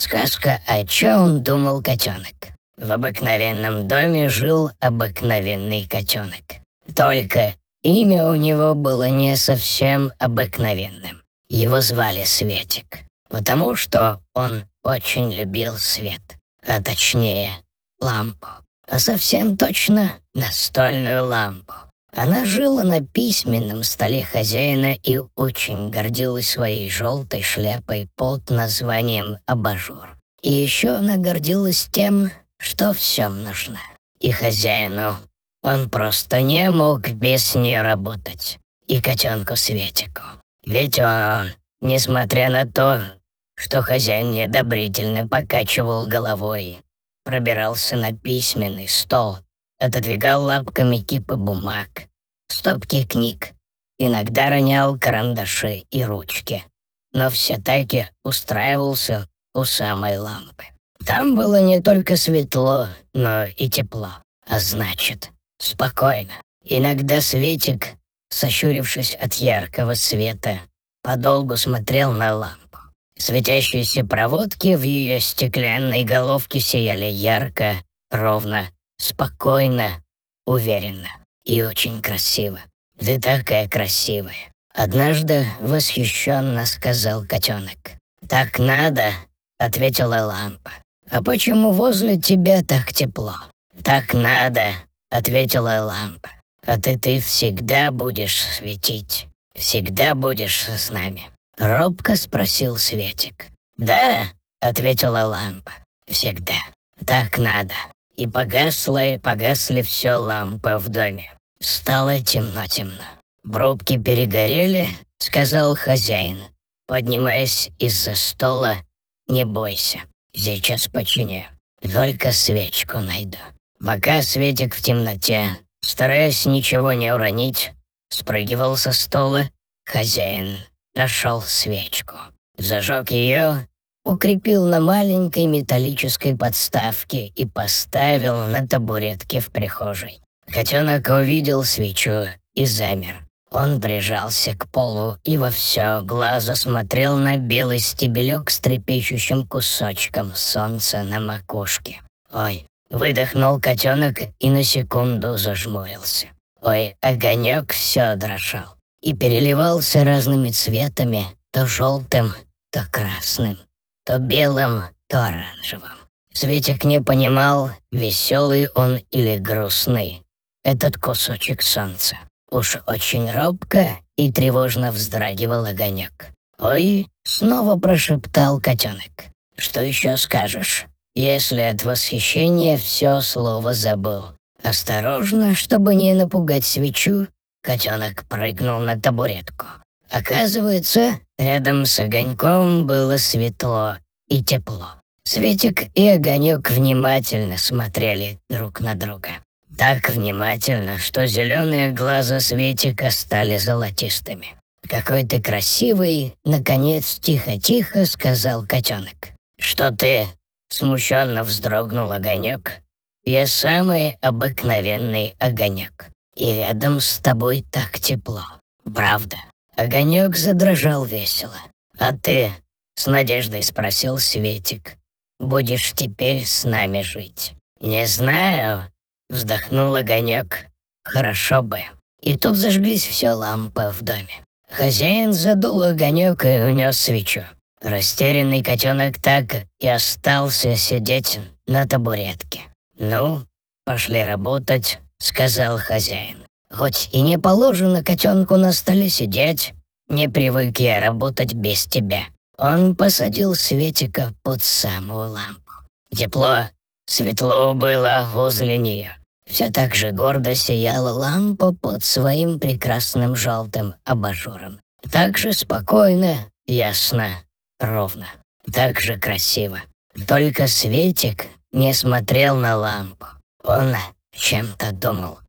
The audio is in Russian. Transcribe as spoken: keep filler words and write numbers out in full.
Сказка «О чем думал котенок». В обыкновенном доме жил обыкновенный котенок. Только имя у него было не совсем обыкновенным. Его звали Светик, потому что он очень любил свет, а точнее лампу, а совсем точно настольную лампу. Она жила на письменном столе хозяина и очень гордилась своей желтой шляпой под названием абажур. И еще она гордилась тем, что всем нужна. И хозяину он просто не мог без нее работать. И котенку Светику. Ведь он, несмотря на то, что хозяин неодобрительно покачивал головой, пробирался на письменный стол, отодвигал лапками кипы бумаг, стопки книг, иногда ронял карандаши и ручки, но все-таки устраивался у самой лампы. Там было не только светло, но и тепло, а значит, спокойно. Иногда Светик, сощурившись от яркого света, подолгу смотрел на лампу. Светящиеся проводки в ее стеклянной головке сияли ярко, ровно, спокойно, уверенно и очень красиво. «Ты такая красивая!» Однажды восхищенно сказал котенок. «Так надо!» — ответила лампа. «А почему возле тебя так тепло?» «Так надо!» — ответила лампа. «А ты ты всегда будешь светить, всегда будешь с нами?» Робко спросил Светик. «Да!» — ответила лампа. «Всегда. Так надо». И погасла, и погасли все лампы в доме. Стало темно-темно. «Брубки перегорели», — сказал хозяин, поднимаясь из-за стола. «Не бойся, сейчас починю. Только свечку найду». Пока Светик в темноте, стараясь ничего не уронить, спрыгивал со стола, хозяин нашел свечку. Зажег ее, укрепил на маленькой металлической подставке и поставил на табуретке в прихожей. Котенок увидел свечу и замер. Он прижался к полу и во все глаза смотрел на белый стебелек с трепещущим кусочком солнца на макушке. «Ой!» — выдохнул котенок и на секунду зажмурился. «Ой!» — огонек все дрожал и переливался разными цветами, то желтым, то красным, то белым, то оранжевым. Светик не понимал, веселый он или грустный, этот кусочек солнца. Уж очень робко и тревожно вздрагивал огонек. «Ой!» — снова прошептал котенок. «Что еще скажешь, если от восхищения все слово забыл?» Осторожно, чтобы не напугать свечу, котенок прыгнул на табуретку. Оказывается, рядом с огоньком было светло и тепло. Светик и огонек внимательно смотрели друг на друга. Так внимательно, что зеленые глаза Светика стали золотистыми. «Какой ты красивый!» — наконец тихо-тихо сказал котенок. «Что ты?» — смущенно вздрогнул огонек. «Я самый обыкновенный огонек. И рядом с тобой так тепло. Правда?» Огонек задрожал весело. «А ты?» — с надеждой спросил Светик. «Будешь теперь с нами жить?» «Не знаю», — вздохнул огонек. «Хорошо бы». И тут зажглись все лампы в доме. Хозяин задул огонек и унес свечу. Растерянный котенок так и остался сидеть на табуретке. «Ну, пошли работать», — сказал хозяин. «Хоть и не положено котенку на столе сидеть, не привык я работать без тебя». Он посадил Светика под самую лампу. Тепло, светло было возле нее. Все так же гордо сияла лампа под своим прекрасным желтым абажуром. Так же спокойно, ясно, ровно. Так же красиво. Только Светик не смотрел на лампу. Он чем-то думал.